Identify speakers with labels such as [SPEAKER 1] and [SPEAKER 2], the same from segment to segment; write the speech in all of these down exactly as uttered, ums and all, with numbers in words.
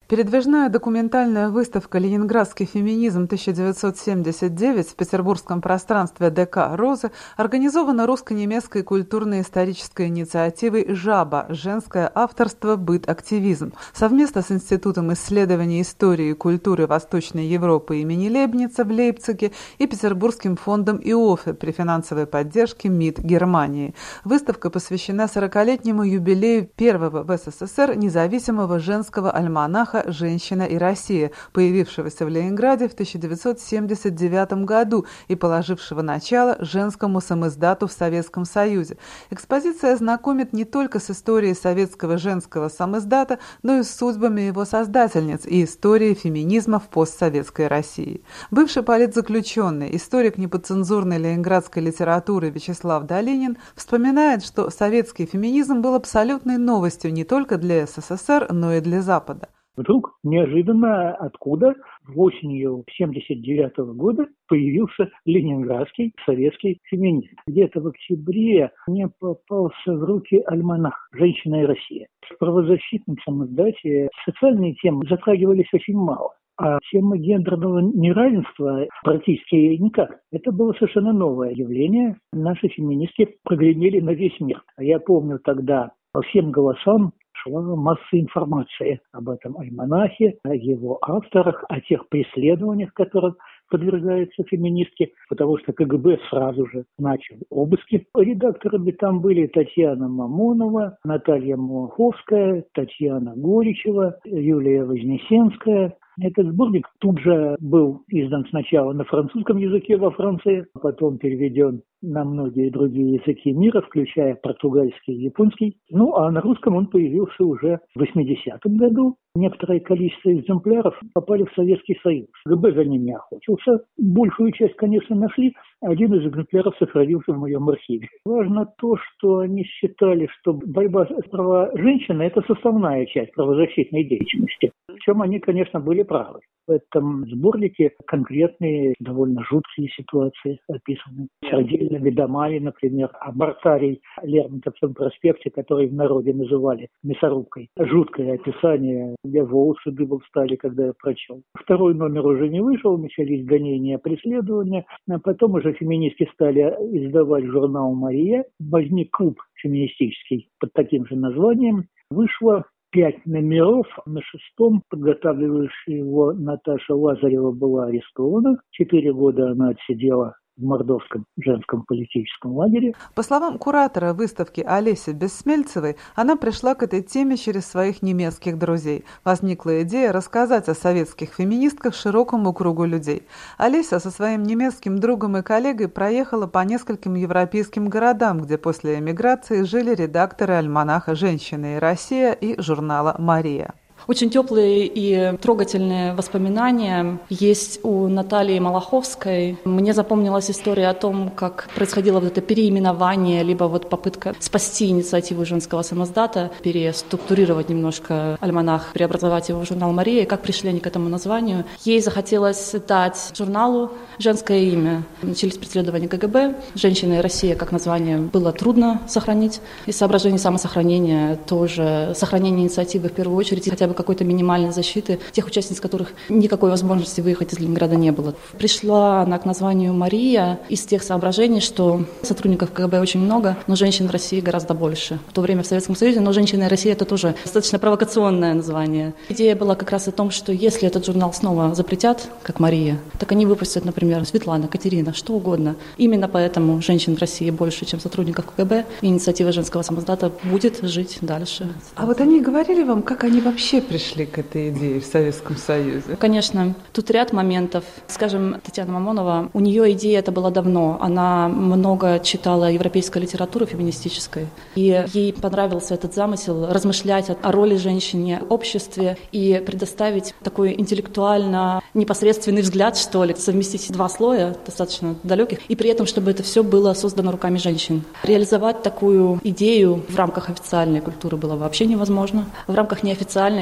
[SPEAKER 1] Передвижная документальная выставка «Ленинградский феминизм тысяча девятьсот семьдесят девять» в петербургском пространстве ДК «Розы» организована русско-немецкой культурно-исторической инициативой «ЖАБА» «Женское авторство, быт, активизм» совместно с Институтом исследований истории и культуры Восточной Европы имени Лейбница в Лейпциге и Петербургским фондом ИОФЕ при финансовой поддержке МИД Германии. Выставка посвящена сорокалетнему юбилею первого в СССР независимого женского альманаха «Женщина и Россия», появившегося в Ленинграде в тысяча девятьсот семьдесят девятом году и положившего начало женскому самиздату в Советском Союзе. Экспозиция знакомит не только с историей советского женского самиздата, но и с судьбами его создательниц и историей феминизма в постсоветской России. Бывший политзаключенный, историк неподцензурной ленинградской литературы Вячеслав Долинин вспоминает, что советский феминизм был абсолютной новостью не только для СССР, но и для Запада.
[SPEAKER 2] Вдруг неожиданно откуда осенью семьдесят девятого года появился ленинградский советский феминизм. Где-то в октябре мне попался в руки альманах «Женщина и Россия». В правозащитном самиздате социальные темы затрагивались очень мало. А тема гендерного неравенства практически никак. Это было совершенно новое явление. Наши феминистки прогремели на весь мир. А я помню тогда по всем голосам шла масса информации об этом альманахе, о его авторах, о тех преследованиях, которым подвергаются феминистки, потому что КГБ сразу же начал обыски. Редакторами там были Татьяна Мамонова, Наталья Малаховская, Татьяна Горичева, Юлия Вознесенская. Этот сборник тут же был издан сначала на французском языке во Франции, а потом переведен на многие другие языки мира, включая португальский и японский. Ну, а на русском он появился уже в восьмидесятом году. Некоторое количество экземпляров попали в Советский Союз. КГБ за ними охотился. Большую часть, конечно, нашли. Один из экземпляров сохранился в моем архиве. Важно то, что они считали, что борьба за права женщины – это составная часть правозащитной деятельности. В чем они, конечно, были правы. В этом сборнике конкретные, довольно жуткие ситуации описаны. С отдельными домами, например, абортарий в Лермонтовском проспекте, который в народе называли мясорубкой. Жуткое описание. У меня волосы дыбом стали, когда я прочел. Второй номер уже не вышел, начались гонения, преследования. А потом уже феминистки стали издавать журнал «Мария». Возник клуб феминистический под таким же названием. Вышло пять номеров. На шестом, подготавливающая его Наташа Лазарева, была арестована. Четыре года она отсидела в Мордовском женском политическом лагере.
[SPEAKER 1] По словам куратора выставки Олеси Бессмельцевой, она пришла к этой теме через своих немецких друзей. Возникла идея рассказать о советских феминистках широкому кругу людей. Олеся со своим немецким другом и коллегой проехала по нескольким европейским городам, где после эмиграции жили редакторы альманаха «Женщина и Россия» и журнала «Мария».
[SPEAKER 3] Очень теплые и трогательные воспоминания есть у Натальи Малаховской. Мне запомнилась история о том, как происходило вот это переименование, либо вот попытка спасти инициативу женского самиздата, переструктурировать немножко альманах, преобразовать его в журнал «Мария», и как пришли они к этому названию. Ей захотелось дать журналу женское имя. Начались преследования КГБ. «Женщина и Россия» как название было трудно сохранить. Из соображений самосохранения тоже сохранение инициативы в первую очередь, хотя бы какой-то минимальной защиты тех участниц, которых никакой возможности выехать из Ленинграда не было. Пришла она к названию «Мария» из тех соображений, что сотрудников КГБ очень много, но женщин в России гораздо больше. В то время в Советском Союзе, но «Женщина и Россия» — это тоже достаточно провокационное название. Идея была как раз о том, что если этот журнал снова запретят, как «Мария», так они выпустят, например, Светлана, Катерина, что угодно. Именно поэтому женщин в России больше, чем сотрудников КГБ, и инициатива женского самиздата будет жить дальше.
[SPEAKER 1] А вот они говорили вам, как они вообще пришли к этой идее в Советском Союзе?
[SPEAKER 3] Конечно. Тут ряд моментов. Скажем, Татьяна Мамонова, у нее идея это была давно. Она много читала европейской литературы феминистической. И ей понравился этот замысел размышлять о роли женщины в обществе и предоставить такой интеллектуально непосредственный взгляд, что ли, совместить два слоя, достаточно далеких, и при этом, чтобы это все было создано руками женщин. Реализовать такую идею в рамках официальной культуры было вообще невозможно. В рамках неофициальной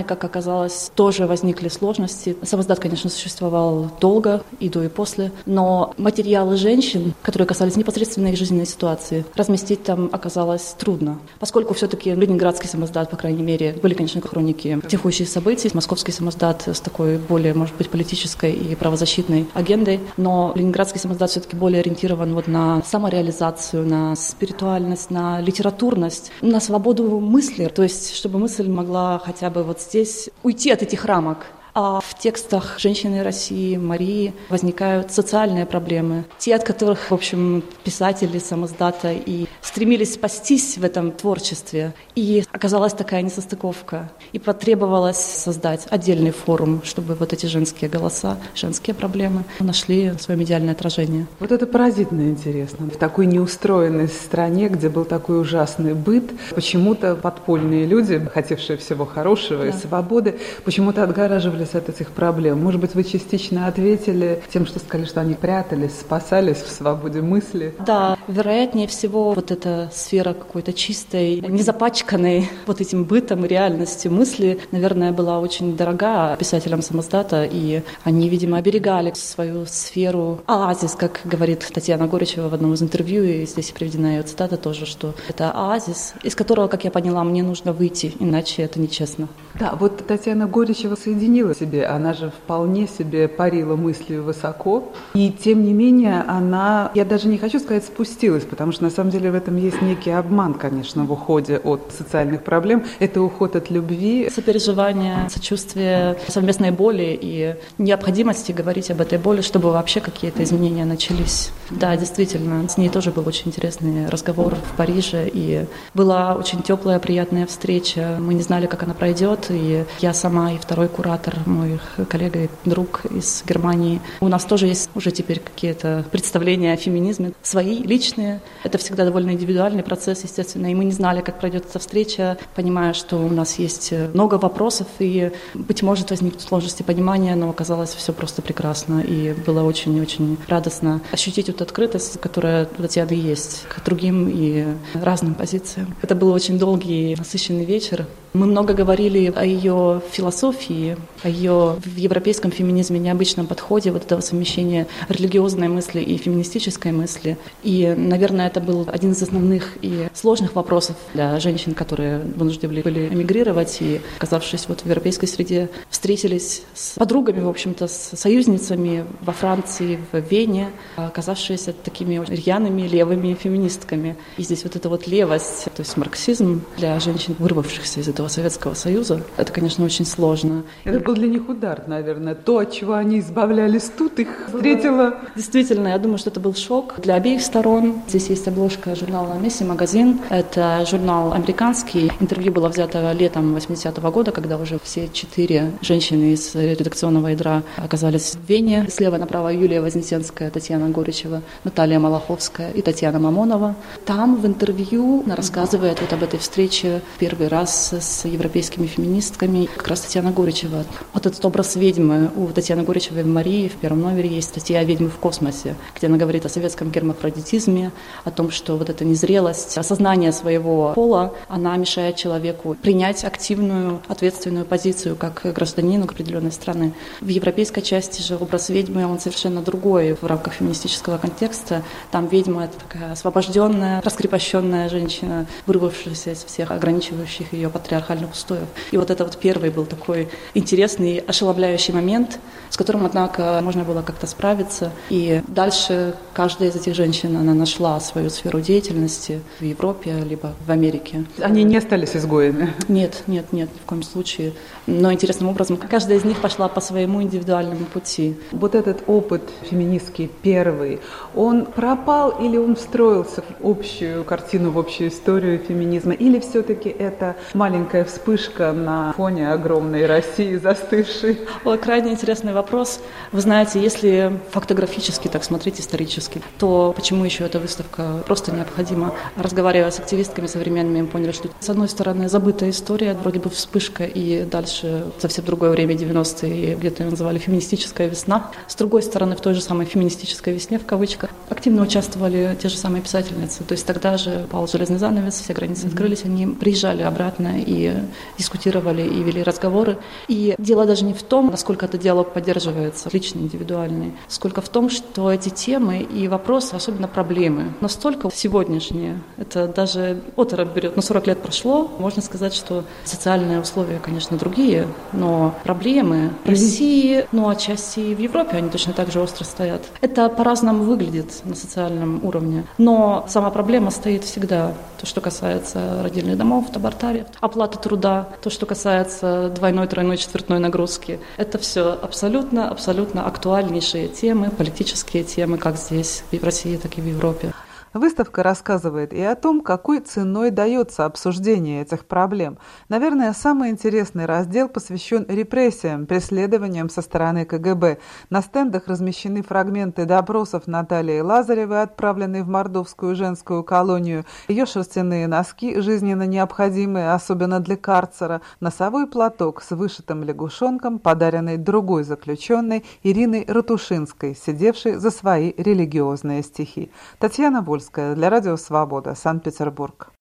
[SPEAKER 3] как оказалось, тоже возникли сложности. Самоздат, конечно, существовал долго, и до, и после, но материалы женщин, которые касались непосредственно их жизненной ситуации, разместить там оказалось трудно, поскольку все-таки Ленинградский самоздат, по крайней мере, были, конечно, хроники текущих событий, Московский самоздат с такой более, может быть, политической и правозащитной агендой, но Ленинградский самоздат все-таки более ориентирован вот на самореализацию, на спиритуальность, на литературность, на свободу мысли, то есть чтобы мысль могла хотя бы вот здесь уйти от этих рамок. А в текстах «Женщины России», «Марии» возникают социальные проблемы, те, от которых, в общем, писатели самоздата и стремились спастись в этом творчестве. И оказалась такая несостыковка. И потребовалось создать отдельный форум, чтобы вот эти женские голоса, женские проблемы нашли свое медиальное отражение.
[SPEAKER 1] Вот это поразительно интересно. В такой неустроенной стране, где был такой ужасный быт, почему-то подпольные люди, хотевшие всего хорошего да. и свободы, почему-то отгораживались от этих проблем. Может быть, вы частично ответили тем, что сказали, что они прятались, спасались в свободе мысли?
[SPEAKER 3] Да, вероятнее всего, вот эта сфера какой-то чистой, незапачканной вот этим бытом и реальностью мысли, наверное, была очень дорога писателям самоздата, и они, видимо, оберегали свою сферу. Оазис, как говорит Татьяна Горичева в одном из интервью, и здесь приведена ее цитата тоже, что это оазис, из которого, как я поняла, мне нужно выйти, иначе это нечестно.
[SPEAKER 1] Да, вот Татьяна Горичева соединила себе, она же вполне себе парила мыслью высоко, и тем не менее она, я даже не хочу сказать спустилась, потому что на самом деле в этом есть некий обман, конечно, в уходе от социальных проблем, это уход от любви.
[SPEAKER 3] Сопереживание, сочувствие, совместной боли и необходимости говорить об этой боли, чтобы вообще какие-то изменения начались. Да, действительно, с ней тоже был очень интересный разговор в Париже, и была очень теплая, приятная встреча, мы не знали, как она пройдет, и я сама, и второй куратор, мой коллега и друг из Германии. У нас тоже есть уже теперь какие-то представления о феминизме, свои, личные. Это всегда довольно индивидуальный процесс, естественно, и мы не знали, как пройдет эта встреча, понимая, что у нас есть много вопросов, и, быть может, возникнут сложности понимания, но оказалось все просто прекрасно, и было очень-очень радостно ощутить эту открытость, которая у Татьяны есть к другим и разным позициям. Это был очень долгий, насыщенный вечер. Мы много говорили о ее философии, о ее в европейском феминизме необычном подходе, вот этого совмещения религиозной мысли и феминистической мысли. И, наверное, это был один из основных и сложных вопросов для женщин, которые вынуждены были эмигрировать и, оказавшись вот в европейской среде, встретились с подругами, в общем-то, с союзницами во Франции, в Вене, оказавшиеся такими рьяными левыми феминистками. И здесь вот эта вот левость, то есть марксизм для женщин, вырвавшихся из этого Советского Союза, это, конечно, очень сложно.
[SPEAKER 1] Это был для них удар, наверное. То, от чего они избавлялись тут, их встретило.
[SPEAKER 3] Действительно, я думаю, что это был шок для обеих сторон. Здесь есть обложка журнала «Месси Магазин». Это журнал американский. Интервью было взято летом восьмидесятого года, когда уже все четыре женщины из редакционного ядра оказались в Вене. Слева направо Юлия Вознесенская, Татьяна Горичева, Наталья Малаховская и Татьяна Мамонова. Там в интервью она рассказывает вот об этой встрече первый раз с европейскими феминистками. Как раз Татьяна Горичева. Вот этот образ ведьмы у Татьяны Горичевой в «Марии» в первом номере есть статья «Ведьмы в космосе», где она говорит о советском гермафродитизме, о том, что вот эта незрелость, осознание своего пола, она мешает человеку принять активную, ответственную позицию как гражданину определенной страны. В европейской части же образ ведьмы, он совершенно другой в рамках феминистического контекста. Там ведьма — это такая освобожденная, раскрепощенная женщина, вырвавшаяся из всех ограничивающих ее патриархальных устоев. И вот это вот первый был такой интересный, ошеломляющий момент, с которым, однако, можно было как-то справиться. И дальше каждая из этих женщин, она нашла свою сферу деятельности в Европе, либо в Америке.
[SPEAKER 1] Они не остались изгоями?
[SPEAKER 3] Нет, нет, нет, ни в коем случае. Но интересным образом, каждая из них пошла по своему индивидуальному пути.
[SPEAKER 1] Вот этот опыт феминистский первый, он пропал или он встроился в общую картину, в общую историю феминизма? Или все-таки это маленькая вспышка на фоне огромной России, заставила
[SPEAKER 3] остывший. Ой, крайне интересный вопрос. Вы знаете, если фактографически так смотреть, исторически, то почему еще эта выставка просто необходима? Разговаривая с активистками современными, мы поняли, что с одной стороны забытая история, вроде бы вспышка, и дальше совсем другое время, девяностые, где-то ее называли феминистическая весна. С другой стороны, в той же самой феминистической весне, в кавычках, активно участвовали те же самые писательницы. То есть тогда же пал железный занавес, все границы mm-hmm. открылись, они приезжали обратно и дискутировали, и вели разговоры. И дело даже не в том, насколько этот диалог поддерживается, личный, индивидуальный, сколько в том, что эти темы и вопросы, особенно проблемы, настолько сегодняшние. Это даже оторопь берет. Но сорок лет прошло, можно сказать, что социальные условия, конечно, другие, но проблемы в России, ну, отчасти и в Европе, они точно так же остро стоят. Это по-разному выглядит на социальном уровне, но сама проблема стоит всегда. То, что касается родильных домов, табартариев, оплаты труда, то, что касается двойной, тройной, четвертной нагрузки. Это все абсолютно, абсолютно актуальнейшие темы, политические темы, как здесь, и в России, так и в Европе.
[SPEAKER 1] Выставка рассказывает и о том, какой ценой дается обсуждение этих проблем. Наверное, самый интересный раздел посвящен репрессиям, преследованиям со стороны ка гэ бэ. На стендах размещены фрагменты допросов Натальи Лазаревой, отправленной в мордовскую женскую колонию, ее шерстяные носки, жизненно необходимые, особенно для карцера, носовой платок с вышитым лягушонком, подаренный другой заключенной Ириной Ратушинской, сидевшей за свои религиозные стихи. Татьяна Вольская для Радио Свобода, Санкт-Петербург.